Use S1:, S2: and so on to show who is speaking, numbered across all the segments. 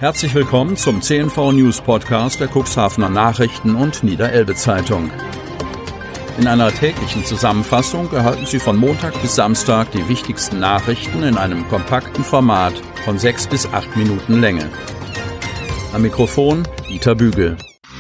S1: Herzlich willkommen zum CNV News Podcast der Cuxhavener Nachrichten und Niederelbe Zeitung. In einer täglichen Zusammenfassung erhalten Sie von Montag bis Samstag die wichtigsten Nachrichten in einem kompakten Format von 6 bis 8 Minuten Länge. Am Mikrofon Dieter Bügel.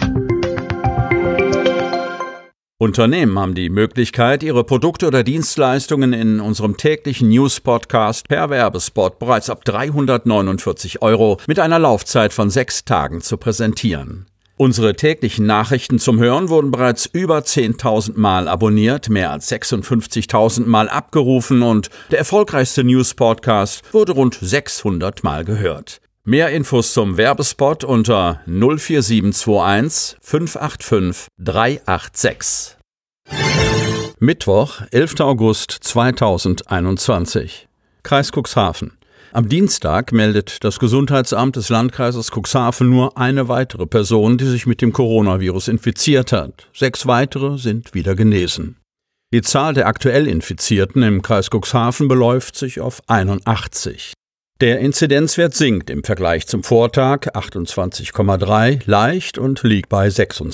S1: Unternehmen haben die Möglichkeit, ihre Produkte oder Dienstleistungen in unserem täglichen News-Podcast per Werbespot bereits ab 349 € mit einer Laufzeit von 6 Tagen zu präsentieren. Unsere täglichen Nachrichten zum Hören wurden bereits über 10.000 Mal abonniert, mehr als 56.000 Mal abgerufen und der erfolgreichste News-Podcast wurde rund 600 Mal gehört. Mehr Infos zum Werbespot unter 04721 585 386. Mittwoch, 11. August 2021. Kreis Cuxhaven. Am Dienstag meldet das Gesundheitsamt des Landkreises Cuxhaven nur eine weitere Person, die sich mit dem Coronavirus infiziert hat. 6 weitere sind wieder genesen. Die Zahl der aktuell Infizierten im Kreis Cuxhaven beläuft sich auf 81. Der Inzidenzwert sinkt im Vergleich zum Vortag 28,3 leicht und liegt bei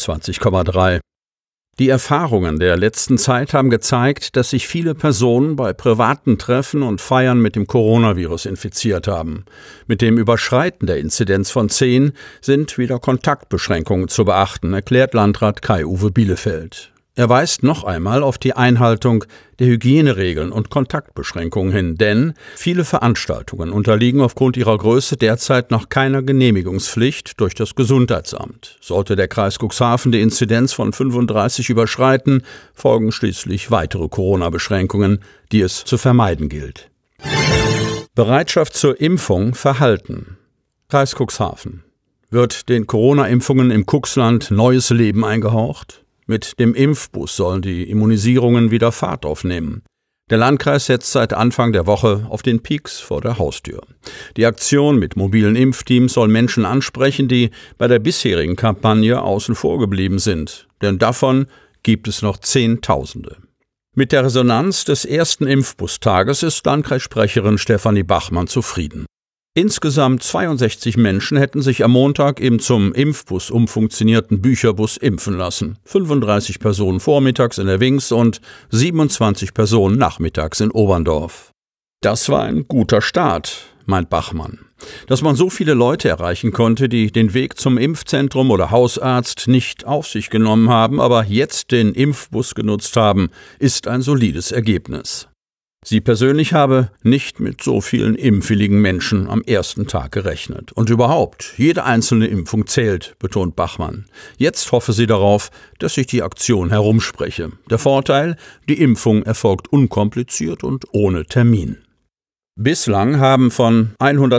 S1: 26,3. Die Erfahrungen der letzten Zeit haben gezeigt, dass sich viele Personen bei privaten Treffen und Feiern mit dem Coronavirus infiziert haben. Mit dem Überschreiten der Inzidenz von 10 sind wieder Kontaktbeschränkungen zu beachten, erklärt Landrat Kai-Uwe Bielefeld. Er weist noch einmal auf die Einhaltung der Hygieneregeln und Kontaktbeschränkungen hin, denn viele Veranstaltungen unterliegen aufgrund ihrer Größe derzeit noch keiner Genehmigungspflicht durch das Gesundheitsamt. Sollte der Kreis Cuxhaven die Inzidenz von 35 überschreiten, folgen schließlich weitere Corona-Beschränkungen, die es zu vermeiden gilt. Bereitschaft zur Impfung verhalten. Kreis Cuxhaven. Wird den Corona-Impfungen im Cuxland neues Leben eingehaucht? Mit dem Impfbus sollen die Immunisierungen wieder Fahrt aufnehmen. Der Landkreis setzt seit Anfang der Woche auf den Peaks vor der Haustür. Die Aktion mit mobilen Impfteams soll Menschen ansprechen, die bei der bisherigen Kampagne außen vor geblieben sind. Denn davon gibt es noch Zehntausende. Mit der Resonanz des ersten Impfbustages ist Landkreissprecherin Stefanie Bachmann zufrieden. Insgesamt 62 Menschen hätten sich am Montag im zum Impfbus umfunktionierten Bücherbus impfen lassen. 35 Personen vormittags in der Wings und 27 Personen nachmittags in Oberndorf. Das war ein guter Start, meint Bachmann. Dass man so viele Leute erreichen konnte, die den Weg zum Impfzentrum oder Hausarzt nicht auf sich genommen haben, aber jetzt den Impfbus genutzt haben, ist ein solides Ergebnis. Sie persönlich habe nicht mit so vielen impfwilligen Menschen am ersten Tag gerechnet. Und überhaupt, jede einzelne Impfung zählt, betont Bachmann. Jetzt hoffe sie darauf, dass sich die Aktion herumspreche. Der Vorteil, die Impfung erfolgt unkompliziert und ohne Termin. Bislang haben von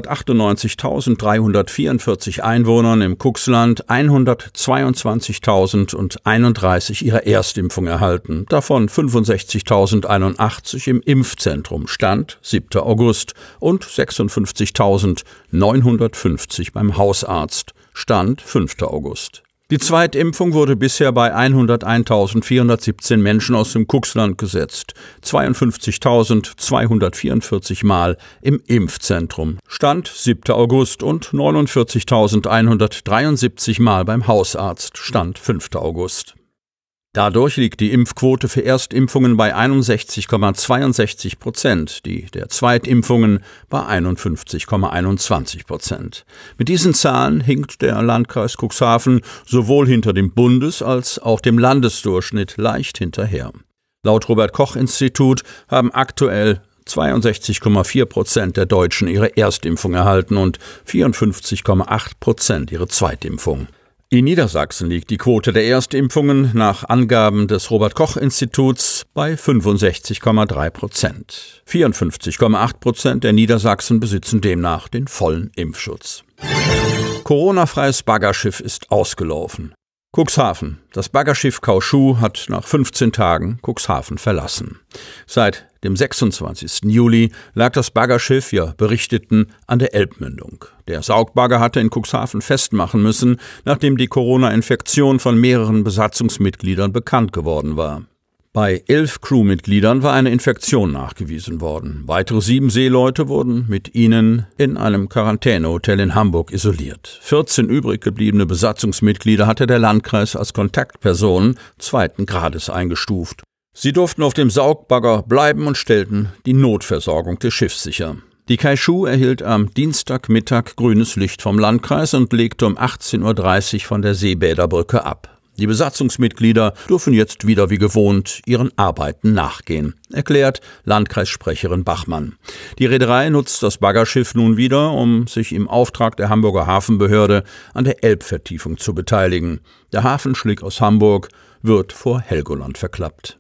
S1: 198.344 Einwohnern im Cuxland 122.031 ihre Erstimpfung erhalten, davon 65.081 im Impfzentrum, Stand 7. August, und 56.950 beim Hausarzt, Stand 5. August. Die Zweitimpfung wurde bisher bei 101.417 Menschen aus dem Cuxland gesetzt, 52.244 Mal im Impfzentrum, Stand 7. August, und 49.173 Mal beim Hausarzt, Stand 5. August. Dadurch liegt die Impfquote für Erstimpfungen bei 61,62%, die der Zweitimpfungen bei 51,21%. Mit diesen Zahlen hinkt der Landkreis Cuxhaven sowohl hinter dem Bundes- als auch dem Landesdurchschnitt leicht hinterher. Laut Robert-Koch-Institut haben aktuell 62,4% der Deutschen ihre Erstimpfung erhalten und 54,8% ihre Zweitimpfung. In Niedersachsen liegt die Quote der Erstimpfungen nach Angaben des Robert-Koch-Instituts bei 65,3%. 54,8% der Niedersachsen besitzen demnach den vollen Impfschutz. Coronafreies Baggerschiff ist ausgelaufen. Cuxhaven. Das Baggerschiff Kauschuh hat nach 15 Tagen Cuxhaven verlassen. Seit dem 26. Juli lag das Baggerschiff, wir berichteten, an der Elbmündung. Der Saugbagger hatte in Cuxhaven festmachen müssen, nachdem die Corona-Infektion von mehreren Besatzungsmitgliedern bekannt geworden war. Bei 11 Crewmitgliedern war eine Infektion nachgewiesen worden. Weitere 7 Seeleute wurden mit ihnen in einem Quarantänehotel in Hamburg isoliert. 14 übrig gebliebene Besatzungsmitglieder hatte der Landkreis als Kontaktpersonen 2. Grades eingestuft. Sie durften auf dem Saugbagger bleiben und stellten die Notversorgung des Schiffs sicher. Die Kaishu erhielt am Dienstagmittag grünes Licht vom Landkreis und legte um 18:30 Uhr von der Seebäderbrücke ab. Die Besatzungsmitglieder dürfen jetzt wieder wie gewohnt ihren Arbeiten nachgehen, erklärt Landkreissprecherin Bachmann. Die Reederei nutzt das Baggerschiff nun wieder, um sich im Auftrag der Hamburger Hafenbehörde an der Elbvertiefung zu beteiligen. Der Hafenschlick aus Hamburg wird vor Helgoland verklappt.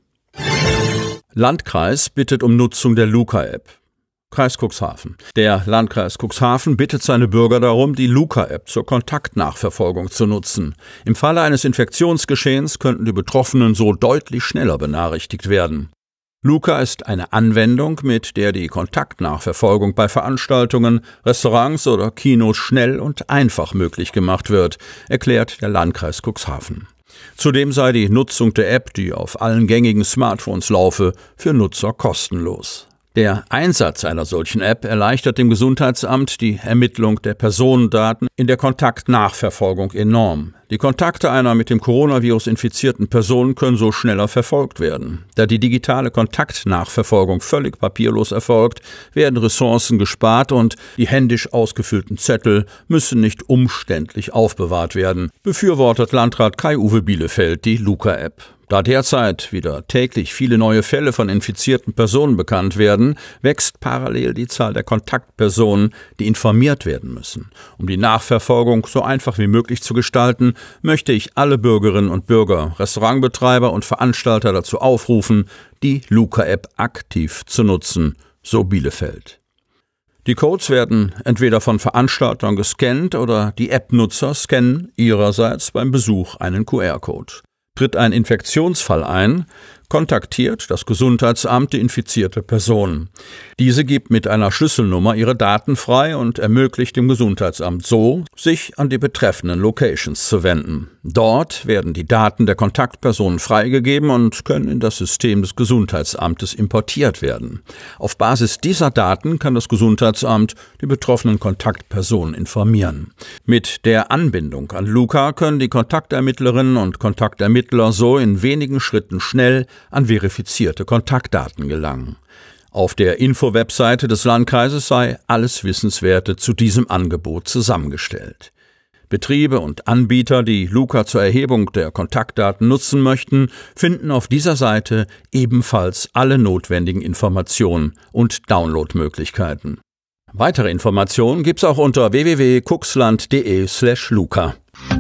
S1: Landkreis bittet um Nutzung der Luca-App. Kreis Cuxhaven. Der Landkreis Cuxhaven bittet seine Bürger darum, die Luca-App zur Kontaktnachverfolgung zu nutzen. Im Falle eines Infektionsgeschehens könnten die Betroffenen so deutlich schneller benachrichtigt werden. Luca ist eine Anwendung, mit der die Kontaktnachverfolgung bei Veranstaltungen, Restaurants oder Kinos schnell und einfach möglich gemacht wird, erklärt der Landkreis Cuxhaven. Zudem sei die Nutzung der App, die auf allen gängigen Smartphones laufe, für Nutzer kostenlos. Der Einsatz einer solchen App erleichtert dem Gesundheitsamt die Ermittlung der Personendaten in der Kontaktnachverfolgung enorm. Die Kontakte einer mit dem Coronavirus infizierten Person können so schneller verfolgt werden. Da die digitale Kontaktnachverfolgung völlig papierlos erfolgt, werden Ressourcen gespart und die händisch ausgefüllten Zettel müssen nicht umständlich aufbewahrt werden, befürwortet Landrat Kai-Uwe Bielefeld die Luca-App. Da derzeit wieder täglich viele neue Fälle von infizierten Personen bekannt werden, wächst parallel die Zahl der Kontaktpersonen, die informiert werden müssen. Um die Nachverfolgung so einfach wie möglich zu gestalten, möchte ich alle Bürgerinnen und Bürger, Restaurantbetreiber und Veranstalter dazu aufrufen, die Luca-App aktiv zu nutzen, so Bielefeld. Die Codes werden entweder von Veranstaltern gescannt oder die App-Nutzer scannen ihrerseits beim Besuch einen QR-Code. Tritt ein Infektionsfall ein, kontaktiert das Gesundheitsamt die infizierte Person. Diese gibt mit einer Schlüsselnummer ihre Daten frei und ermöglicht dem Gesundheitsamt so, sich an die betreffenden Locations zu wenden. Dort werden die Daten der Kontaktpersonen freigegeben und können in das System des Gesundheitsamtes importiert werden. Auf Basis dieser Daten kann das Gesundheitsamt die betroffenen Kontaktpersonen informieren. Mit der Anbindung an Luca können die Kontaktermittlerinnen und Kontaktermittler so in wenigen Schritten schnell an verifizierte Kontaktdaten gelangen. Auf der Info-Webseite des Landkreises sei alles Wissenswerte zu diesem Angebot zusammengestellt. Betriebe und Anbieter, die Luca zur Erhebung der Kontaktdaten nutzen möchten, finden auf dieser Seite ebenfalls alle notwendigen Informationen und Downloadmöglichkeiten. Weitere Informationen gibt's auch unter www.cuxland.de/luca.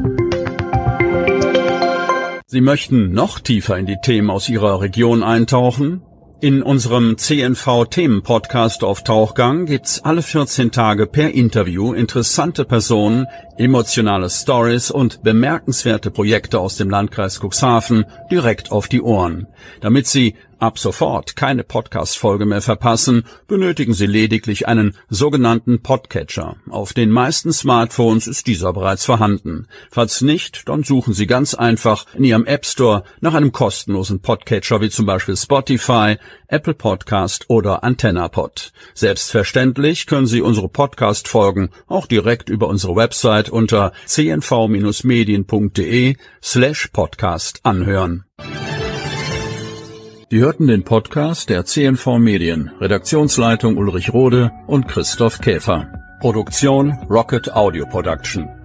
S1: Sie möchten noch tiefer in die Themen aus Ihrer Region eintauchen? In unserem CNV-Themen-Podcast auf Tauchgang gibt's alle 14 Tage per Interview interessante Personen, emotionale Stories und bemerkenswerte Projekte aus dem Landkreis Cuxhaven direkt auf die Ohren. Damit Sie ab sofort keine Podcast-Folge mehr verpassen, benötigen Sie lediglich einen sogenannten Podcatcher. Auf den meisten Smartphones ist dieser bereits vorhanden. Falls nicht, dann suchen Sie ganz einfach in Ihrem App Store nach einem kostenlosen Podcatcher wie zum Beispiel Spotify, Apple Podcast oder AntennaPod. Selbstverständlich können Sie unsere Podcast-Folgen auch direkt über unsere Website unter cnv-medien.de/podcast anhören. Sie hörten den Podcast der CNV Medien, Redaktionsleitung Ulrich Rode und Christoph Käfer. Produktion Rocket Audio Production.